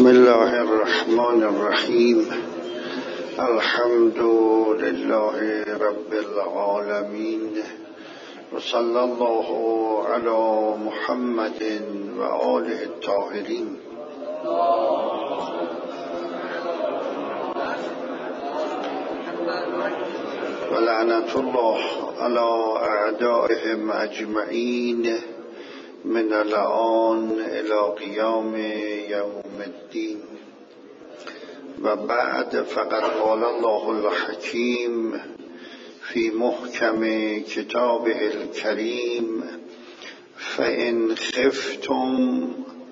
بسم الله الرحمن الرحیم. الحمد لله رب العالمین و صلی الله علی محمد و آله الطاهرین. و لعنت الله علی اعدائهم اجمعین من الآن الی قیام یوم الدین. و بعد، فقد قال الله الحکیم فی محکم کتابه الکریم: فإن خفتم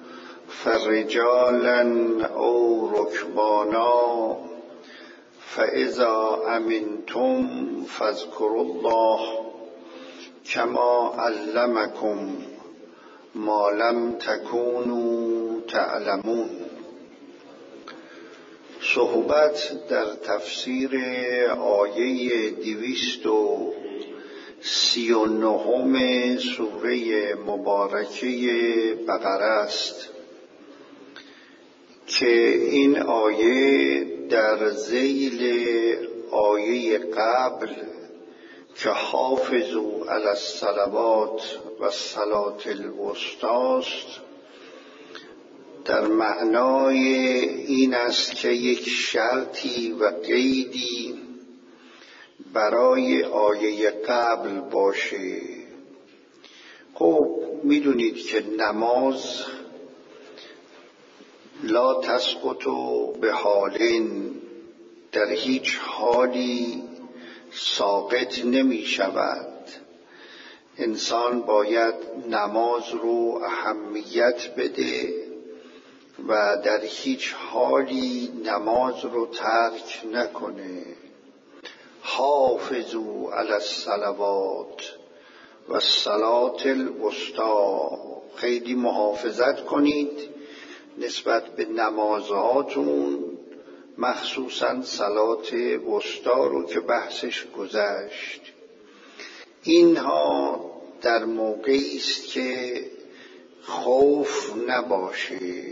فرجالا او رکبانا فإذا امنتم فاذکروا الله کما علمکم ما لم تکونوا تعلمون. صحبت در تفسیر آیه 239 سوره مبارکه بقره است که این آیه در ذیل آیه قبل که حافظوا علی الصلوات و الصلاة الوسطی است، در معنای این است که یک شرطی و قیدی برای آیه قبل باشه. خب میدونید که نماز لا تسقط بحالین، در هیچ حالی ساقط نمی شود. انسان باید نماز رو اهمیت بده و در هیچ حالی نماز رو ترک نکنه. حافظوا علی الصلوات و الصلاة الوسطی، خیلی محافظت کنید نسبت به نمازهاتون، مخصوصا صلات وسطی رو که بحثش گذشت. اینها در موقعی است که خوف نباشه.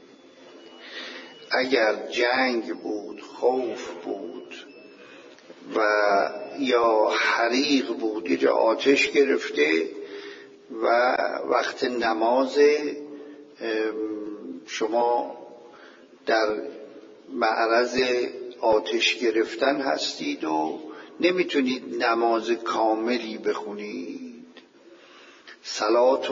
اگر جنگ بود، خوف بود و یا حریق بود، یه جا آتش گرفته و وقت نماز شما در معرض آتش گرفتن هستید و نمیتونید نماز کاملی بخونید. صلاة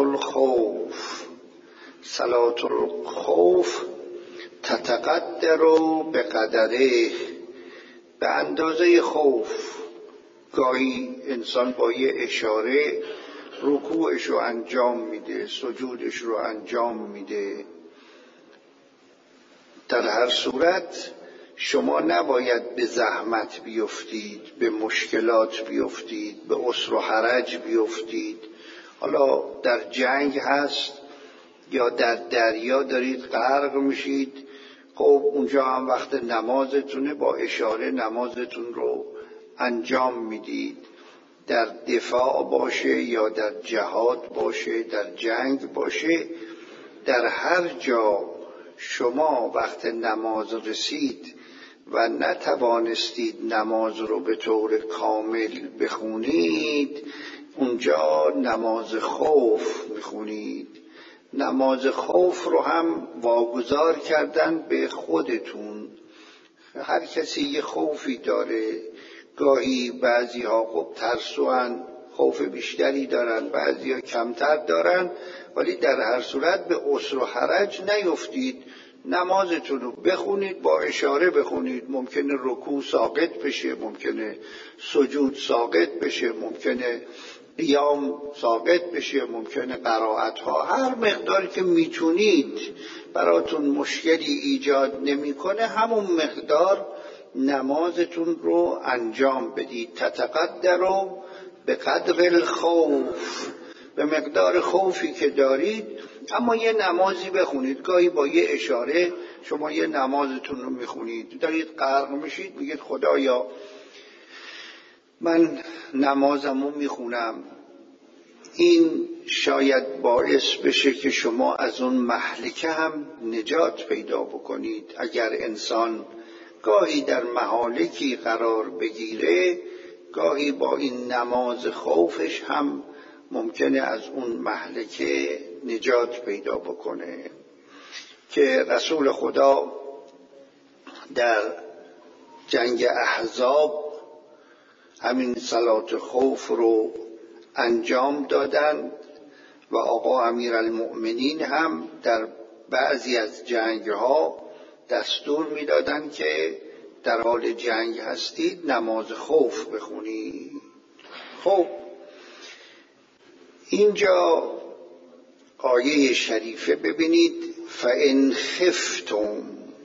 الخوف تتقدر به قدره، به اندازه خوف. گاهی انسان با یه اشاره رکوعش رو انجام میده، سجودش رو انجام میده. در هر صورت شما نباید به زحمت بیفتید، به مشکلات بیفتید، به عسر و حرج بیفتید. حالا در جنگ هست یا در دریا دارید غرق میشید، خب اونجا هم وقت نمازتونه، با اشاره نمازتون رو انجام میدید. در دفاع باشه یا در جهاد باشه، در جنگ باشه، در هر جا شما وقت نماز رسید و نتوانستید نماز رو به طور کامل بخونید، اونجا نماز خوف میخونید. نماز خوف رو هم واگذار کردن به خودتون. هر کسی یه خوفی داره. گاهی بعضی ها خب ترسوان، خوف بیشتری دارن، بعضی ها کمتر دارن، ولی در هر صورت به عسر و حرج نیفتید. نمازتون رو بخونید، با اشاره بخونید. ممکنه رکوع ساقط بشه، ممکنه سجود ساقط بشه، ممکنه قیام ساقط بشه، ممکنه قرائت ها، هر مقداری که میتونید براتون مشکلی ایجاد نمیکنه همون مقدار نمازتون رو انجام بدید. تتقدروا به قدر الخوف، به مقدار خوفی که دارید، اما یه نمازی بخونید. گاهی با یه اشاره شما یه نمازتون رو میخونید، دارید غرق میشید، میگید خدایا من نمازمو میخونم، این شاید باعث بشه که شما از اون مهلکه هم نجات پیدا بکنید. اگر انسان گاهی در مهالکی قرار بگیره، گاهی با این نماز خوفش هم ممکنه از اون مهلکه نجات پیدا بکنه. که رسول خدا در جنگ احزاب همین صلات خوف رو انجام دادند و آقا امیرالمؤمنین هم در بعضی از جنگ‌ها دستور می‌دادند که در حال جنگ هستید نماز خوف بخونید. خب اینجا آیه شریفه ببینید، فَإِنْ خِفْتُمْ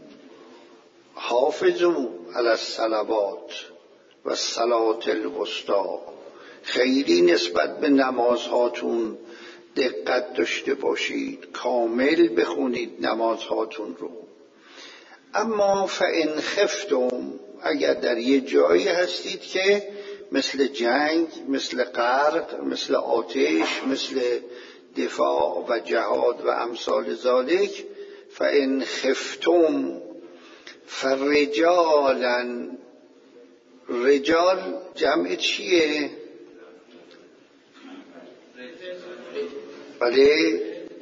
حافظوا علی الصلوات و الصلاة الوسطی، خیلی نسبت به نمازهاتون دقت داشته باشید، کامل بخونید نمازهاتون رو. اما فَإِنْ خِفْتُمْ، اگر در یه جایی هستید که مثل جنگ، مثل غرق، مثل آتش، مثل دفاع و جهاد و امثال ذالک، فَإِنْ خِفْتُمْ فَرِجَالًا، رجال جمع چیه؟ بله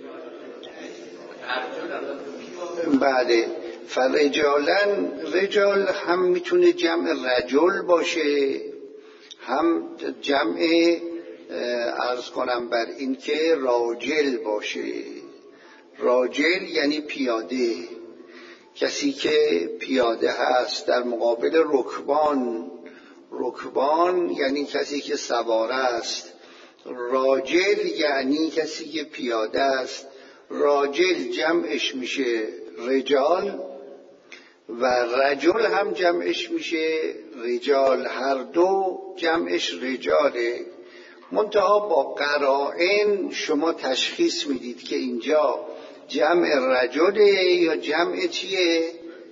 بله، فرجالن، رجال هم میتونه جمع رجل باشه، هم جمع عرض کنم بر این که راجل باشه. راجل یعنی پیاده، کسی که پیاده هست، در مقابل رکبان. رکبان یعنی کسی که سواره است. راجل یعنی کسی که پیاده است. راجل جمعش میشه رجال و رجل هم جمعش میشه رجال، هر دو جمعش رجاله. منتها با قرائن شما تشخیص میدید که اینجا جمع رجله یا جمع چیه؟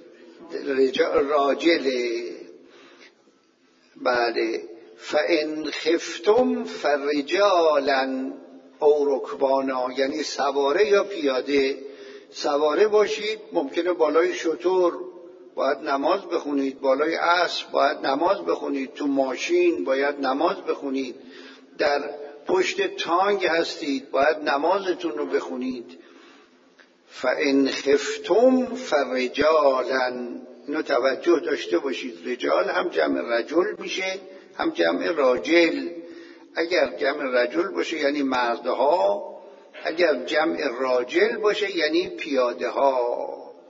راجله. بله، فَإِنْ خِفْتُمْ فَرِجَالًا او رکبانا، یعنی سواره یا پیاده. سواره باشید ممکنه بالای شتر باید نماز بخونید، بالای اسب باید نماز بخونید، تو ماشین باید نماز بخونید، در پشت تانگ هستید باید نمازتون رو بخونید. فَإِنْ خِفْتُمْ فَرِجَالًا، اینو توجه داشته باشید، رجال هم جمع رجل میشه هم جمع راجل. اگر جمع رجل باشه یعنی مردها، اگر جمع راجل باشه یعنی پیاده ها.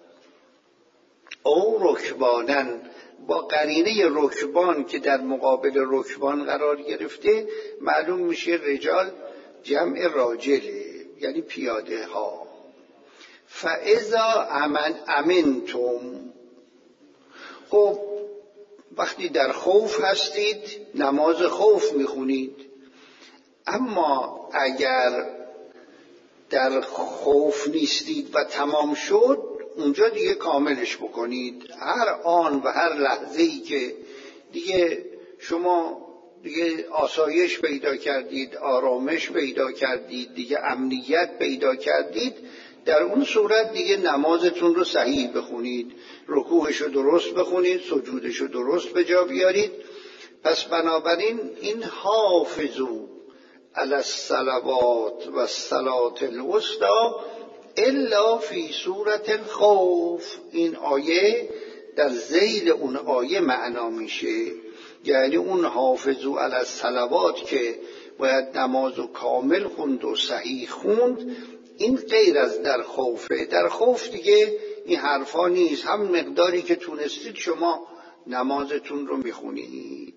او رکبانن، با قرینه رکبان که در مقابل رکبان قرار گرفته معلوم میشه رجال جمع راجله یعنی پیاده ها. فَإِذَا أَمِنْتُمْ، خب وقتی در خوف هستید نماز خوف میخونید. اما اگر در خوف نیستید و تمام شد، اونجا دیگه کاملش بکنید. هر آن و هر لحظه‌ای که دیگه شما دیگه آسایش پیدا کردید، آرامش پیدا کردید، دیگه امنیت پیدا کردید، در اون صورت دیگه نمازتون رو صحیح بخونید، رکوعش رو درست بخونید، سجودش رو درست به جا بیارید. پس بنابراین این حافظو علی الصلوات و الصلاة الوسطی الا فی صورت الخوف، این آیه در ذیل اون آیه معنا میشه. یعنی اون حافظو علی الصلوات که باید نمازو کامل خوند و صحیح خوند، این غیر از در خوفه. در خوف دیگه این حرفا نیست، هم مقداری که تونستید شما نمازتون رو میخونید.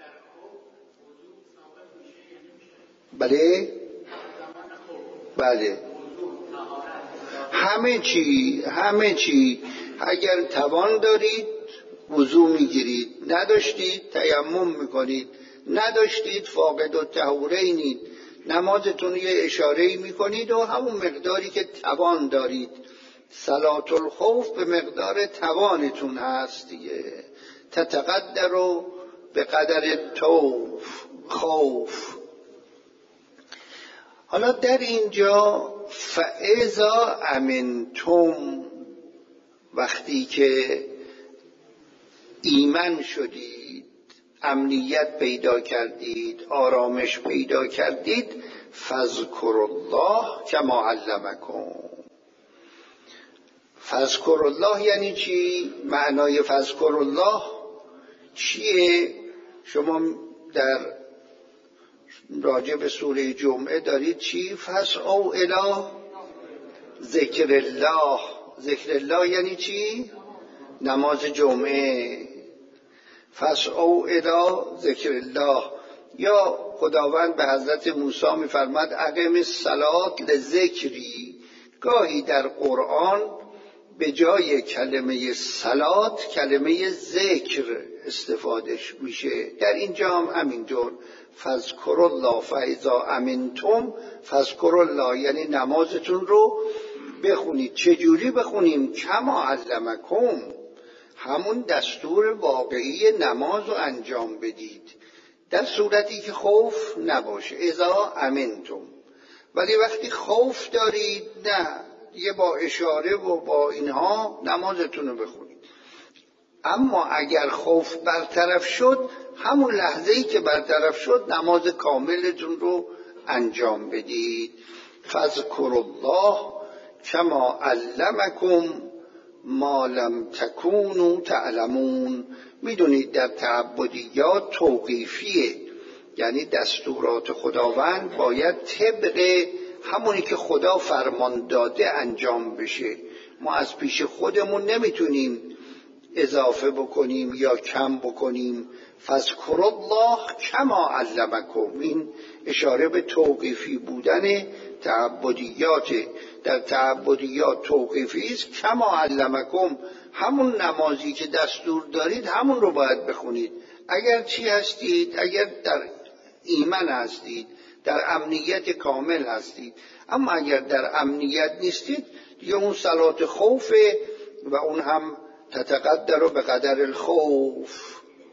بله بله، همه چی اگر توان دارید وضو میگیرید، نداشتید تیمم میکنید، نداشتید فاقد الطهورینید، نمازتون یه اشاره‌ای میکنید و همون مقداری که توان دارید. صلاة الخوف به مقدار توانتون هست دیگه. تتقدر به قدر خوف. حالا در اینجا فاذا امنتم، وقتی که ایمن شدید، امنیت پیدا کردید، آرامش پیدا کردید، فاذکروا الله کما علمکم. فاذکروا الله یعنی چی؟ معنای فاذکروا الله چیه؟ شما در راجع به سوره جمعه دارید چی؟ فاسعوا الی ذکر الله. ذکر الله یعنی چی؟ نماز جمعه. فاسعوا الی ذکر الله. یا خداوند به حضرت موسی می‌فرماد اقم الصلاة لذکری. گاهی در قرآن به جای کلمه صلات کلمه ذکر استفاده میشه. در اینجا هم همینطور فاذکروا الله فاذا امنتم فاذکروا الله، یعنی نمازتون رو بخونید. چجوری بخونیم؟ کما علمکم، همون دستور واقعی نماز رو انجام بدید، در صورتی که خوف نباشه. اذا امنتم. ولی وقتی خوف دارید نه، دیگه با اشاره و با اینها نمازتون رو بخونید. اما اگر خوف برطرف شد، همون لحظه‌ای که برطرف شد نماز کاملتون رو انجام بدید. فاذکروا الله کما علمکم ما لم تکونوا تعلمون. میدونید در تعبدیات توقیفیه، یعنی دستورات خداوند باید طبق همونی که خدا فرمان داده انجام بشه. ما از پیش خودمون نمیتونیم اضافه بکنیم یا کم بکنیم. فاذکروا الله کما علمکم، این اشاره به توقیفی بودن تعبدیات. در تعبدیات توقیفی است. کما علمکم، همون نمازی که دستور دارید همون رو باید بخونید. اگر چی هستید؟ اگر در ایمان هستید، در امنیت کامل هستید. اما اگر در امنیت نیستید دیگه اون صلات خوفه و اون هم تتقدر به قدر الخوف.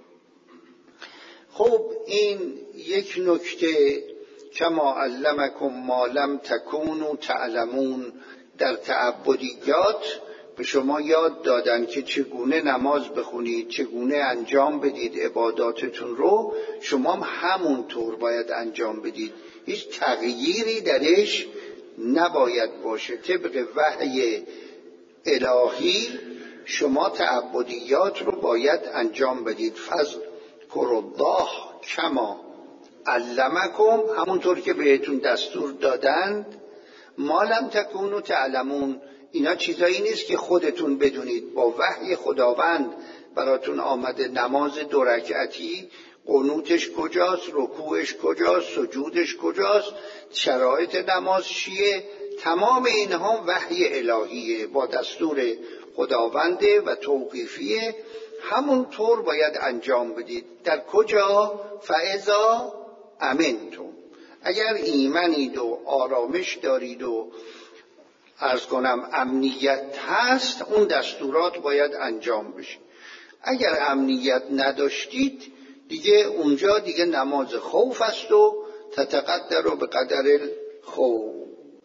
خب این یک نکته، کما علمکم ما لم تکونوا تعلمون. در تعبدیات به شما یاد دادن که چگونه نماز بخونید، چگونه انجام بدید عباداتتون رو. شما همونطور باید انجام بدید، هیچ تغییری درش نباید باشه. طبق وحی الهی شما تعبدیات رو باید انجام بدید. فاذکروا الله کما علمکم، همونطور که بهتون دستور دادند. ما لم تکونوا تعلمون، اینا چیزایی نیست که خودتون بدونید. با وحی خداوند براتون آمده. نماز 2 رکعتی قنوتش کجاست، رکوعش کجاست، سجودش کجاست، شرایط نماز چیه، تمام اینها وحی الهیه، با دستور خداونده و توقیفیه. همون طور باید انجام بدید. در کجا؟ فاذا امنتم. اگر ایمانید و آرامش دارید و عرض کنم امنیت هست، اون دستورات باید انجام بشه. اگر امنیت نداشتید دیگه اونجا دیگه نماز خوف است و تتقدر به قدر الخوف.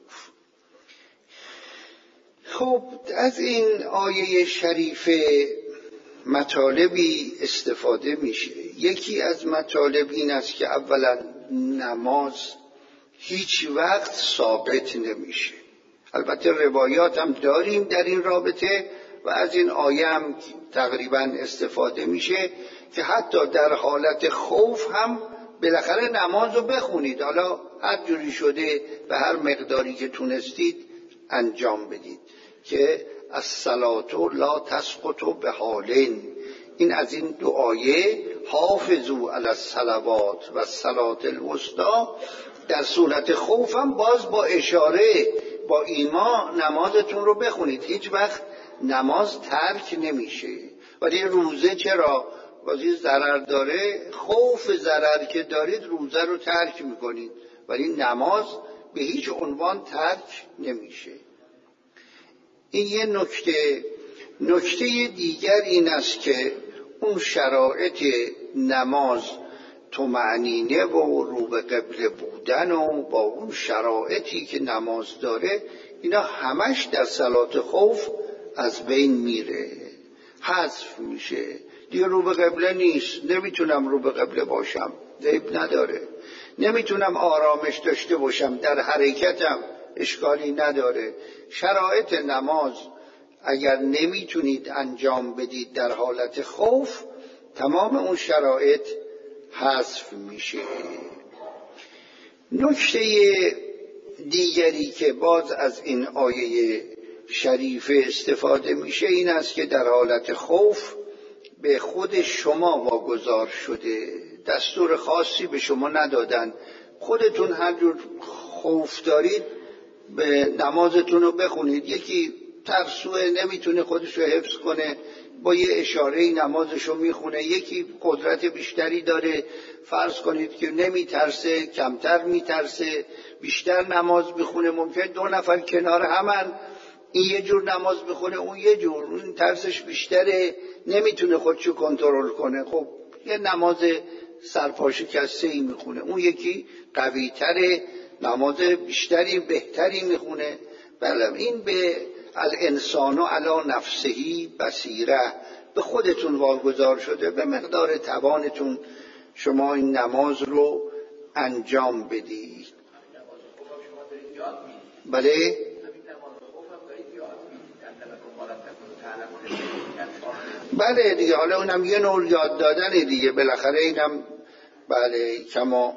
خب از این آیه شریفه مطالبی استفاده میشه. یکی از مطالب این است که اولا نماز هیچ وقت ثابت نمیشه. البته روایات هم داریم در این رابطه و از این آیه هم تقریبا استفاده میشه که حتی در حالت خوف هم بالاخره نماز رو بخونید. حالا هر جوری شده به هر مقداری که تونستید انجام بدید. که الصلاة لا تسقط بحالین، این از این 2 آیه حافظوا علی الصلوات و الصلاة الوسطی. در صورت خوف هم باز با اشاره با ایمان نمازتون رو بخونید. هیچ وقت نماز ترک نمیشه. ولی روزه چرا؟ بازی ضرر داره، خوف ضرر که دارید روزه رو ترک میکنید، ولی نماز به هیچ عنوان ترک نمیشه. این یه نکته. نکته دیگر این است که اون شرایط نماز طمأنینه و رو به قبله بودن و با اون شرایطی که نماز داره، اینا همش در صلات خوف از بین میره، حذف میشه. دیگه رو به قبله نیست، نمیتونم رو به قبله باشم، عیب نداره. نمیتونم آرامش داشته باشم در حرکتم، اشکالی نداره. شرایط نماز اگر نمیتونید انجام بدید در حالت خوف، تمام اون شرایط حذف میشه. نکته دیگری که باز از این آیه شریفه استفاده میشه این است که در حالت خوف به خود شما واگذار شده، دستور خاصی به شما ندادن. خودتون هر جور خوف دارید به نمازتون رو بخونید. یکی ترسوه نمیتونه خودش رو حفظ کنه، با یه اشاره نمازش رو میخونه. یکی قدرت بیشتری داره، فرض کنید که نمیترسه، کمتر میترسه، بیشتر نماز میخونه. ممکن 2 نفر کنار همن، این یه جور نماز میخونه، اون یه جور، اون ترسش بیشتره، نمیتونه خودشو کنترل کنه. خب یه نماز سرپاشکسته‌ای میخونه، اون یکی قوی تره، نماز بیشتری بهتری میخونه. بله، این به الانسان علی نفسه بصیره، به خودتون واگذار شده، به مقدار توانتون شما این نماز رو انجام بدید. بله بله دیگه، حالا اونم یه نوع یاد دادن دیگه، بالاخره اینم بله کما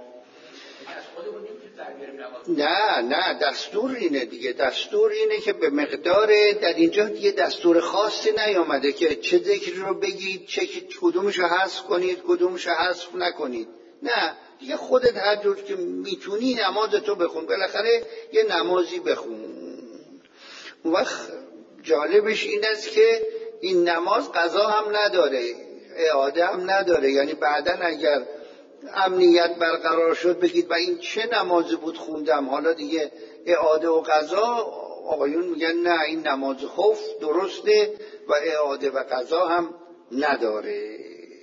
نه دستور اینه دیگه، دستور اینه که به مقدار، در اینجا دیگه دستور خاصی نیامده که چه ذکری رو بگید، چه کدومش رو حذف کنید، کدومش رو حذف نکنید. نه دیگه خودت هر جور که میتونی نمازتو بخون، بالاخره یه نمازی بخون. اون وقت جالبش این است که این نماز قضا هم نداره، اعاده هم نداره. یعنی بعداً اگر امنیت برقرار شد بگید و این چه نمازی بود خوندم، حالا دیگه اعاده و قضا، آقایون میگن نه، این نماز خوف درسته و اعاده و قضا هم نداره.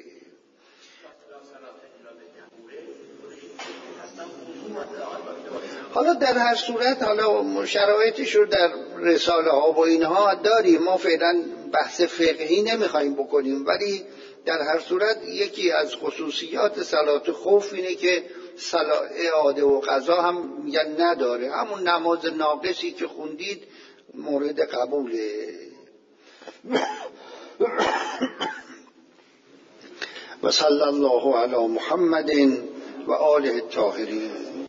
حالا در هر صورت، حالا شرایطش رو در رساله ها و اینها داریم، ما فعلا بحث فقهی نمیخوایم بکنیم، ولی در هر صورت یکی از خصوصیات صلات خوف اینه که اعاده و قضا هم میگن نداره، همون نماز ناقصی که خوندید مورد قبوله. و صلی الله علی محمد و آله الطاهرین.